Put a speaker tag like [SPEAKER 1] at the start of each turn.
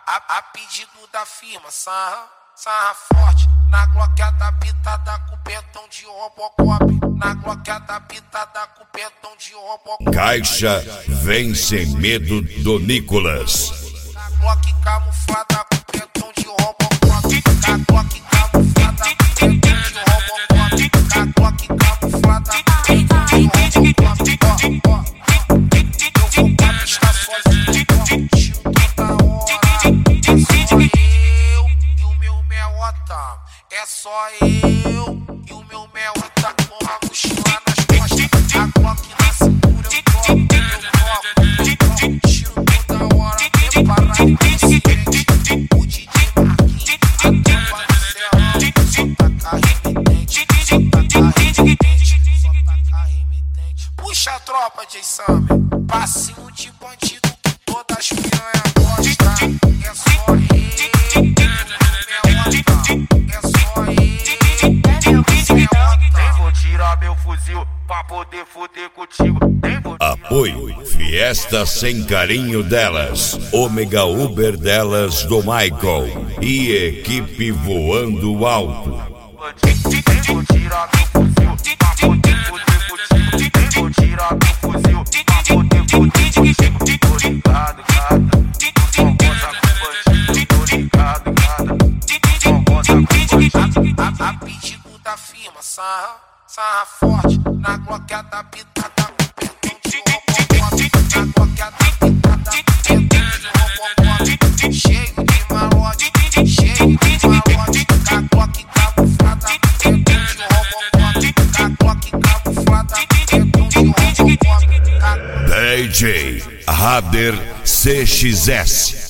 [SPEAKER 1] A pedido da firma, sarra forte. Na gloqueta pitada com pentão de Robocop. Na gloqueta pitada com pentão de Robocop.
[SPEAKER 2] Caixa vem sem medo do Nicolas.
[SPEAKER 1] Na glock camuflada com pentão de Robocop. Na glock camuflada com pentão de Robocop. Na glock camuflada com pentão de Robocop. Eu vou pra pista sozinho, tiro toda hora. É só eu e o meu mel tá com a mochila nas costas. A Glock na cintura, eu toco, tiro toda hora, preparado consciente. O DJ Marquinhos, a tropa do Serrano. Só taca remitente, só taca remitente, só taca remitente. Puxa a tropa, J. Summer, passinho de bandido que todas as piranhas gostam. É só pra poder foder contigo.
[SPEAKER 2] Apoio Fiesta Sem Carinho Delas, Ômega Uber Delas do Michael e equipe Voando Alto.
[SPEAKER 1] Vou tirar meu fuzil pra poder foder contigo. Vou tirar meu fuzil pra poder foder contigo. Tô ligado, gata, só gosta com bandido. Tô ligado, gata, só gosta com bandido. A pedido da firma, sarra forte. Na gloqueta pitada com pentão de Robocop. Na gloqueta pitada com pentão de Robocop. Cheio de malote, cheio de malote. Na glock camuflada com pentão de Robocop. Na glock camuflada com pentão de Robocop.
[SPEAKER 2] DJ Rader CXS.